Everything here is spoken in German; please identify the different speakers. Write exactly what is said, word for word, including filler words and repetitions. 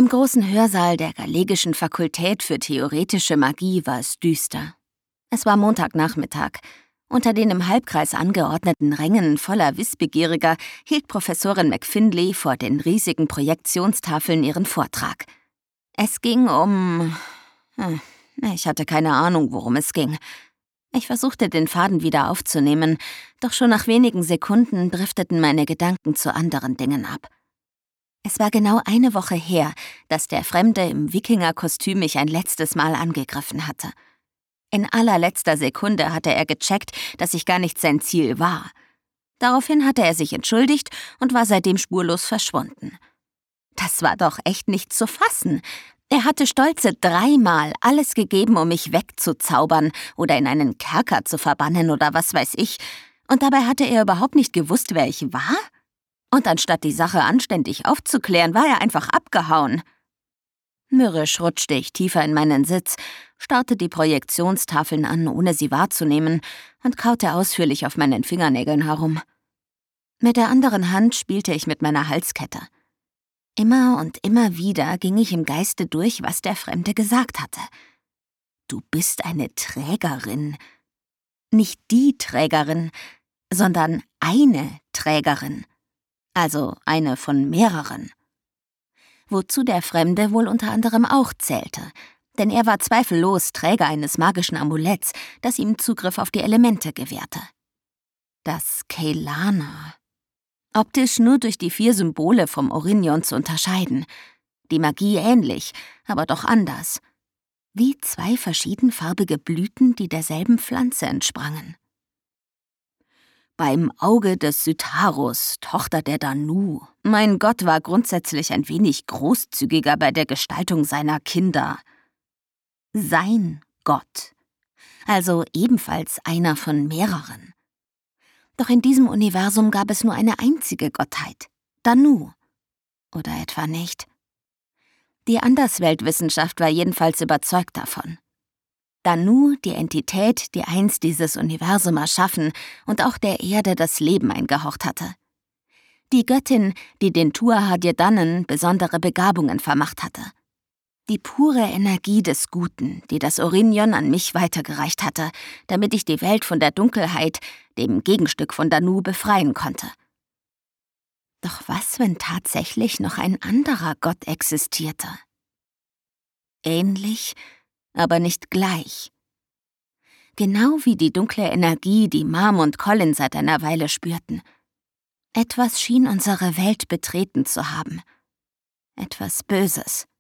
Speaker 1: Im großen Hörsaal der Galegischen Fakultät für Theoretische Magie war es düster. Es war Montagnachmittag. Unter den im Halbkreis angeordneten Rängen voller Wissbegieriger hielt Professorin McFindlay vor den riesigen Projektionstafeln ihren Vortrag. Es ging um... Ich hatte keine Ahnung, worum es ging. Ich versuchte, den Faden wieder aufzunehmen, doch schon nach wenigen Sekunden drifteten meine Gedanken zu anderen Dingen ab. Es war genau eine Woche her, dass der Fremde im Wikingerkostüm mich ein letztes Mal angegriffen hatte. In allerletzter Sekunde hatte er gecheckt, dass ich gar nicht sein Ziel war. Daraufhin hatte er sich entschuldigt und war seitdem spurlos verschwunden. Das war doch echt nicht zu fassen. Er hatte stolze dreimal alles gegeben, um mich wegzuzaubern oder in einen Kerker zu verbannen oder was weiß ich. Und dabei hatte er überhaupt nicht gewusst, wer ich war? Und anstatt die Sache anständig aufzuklären, war er einfach abgehauen. Mürrisch rutschte ich tiefer in meinen Sitz, starrte die Projektionstafeln an, ohne sie wahrzunehmen, und kaute ausführlich auf meinen Fingernägeln herum. Mit der anderen Hand spielte ich mit meiner Halskette. Immer und immer wieder ging ich im Geiste durch, was der Fremde gesagt hatte. Du bist eine Trägerin. Nicht die Trägerin, sondern eine Trägerin. Also eine von mehreren. Wozu der Fremde wohl unter anderem auch zählte, denn er war zweifellos Träger eines magischen Amuletts, das ihm Zugriff auf die Elemente gewährte. Das Kelana. Optisch nur durch die vier Symbole vom Orinion zu unterscheiden. Die Magie ähnlich, aber doch anders. Wie zwei verschiedenfarbige Blüten, die derselben Pflanze entsprangen. Beim Auge des Cytharus, Tochter der Danu. Mein Gott war grundsätzlich ein wenig großzügiger bei der Gestaltung seiner Kinder. Sein Gott. Also ebenfalls einer von mehreren. Doch in diesem Universum gab es nur eine einzige Gottheit, Danu. Oder etwa nicht? Die Andersweltwissenschaft war jedenfalls überzeugt davon. Danu, die Entität, die einst dieses Universum erschaffen und auch der Erde das Leben eingehaucht hatte. Die Göttin, die den Tuatha-Dé-Danann besondere Begabungen vermacht hatte. Die pure Energie des Guten, die das Orinion an mich weitergereicht hatte, damit ich die Welt von der Dunkelheit, dem Gegenstück von Danu, befreien konnte. Doch was, wenn tatsächlich noch ein anderer Gott existierte? Ähnlich, aber nicht gleich. Genau wie die dunkle Energie, die Mom und Colin seit einer Weile spürten. Etwas schien unsere Welt betreten zu haben. Etwas Böses.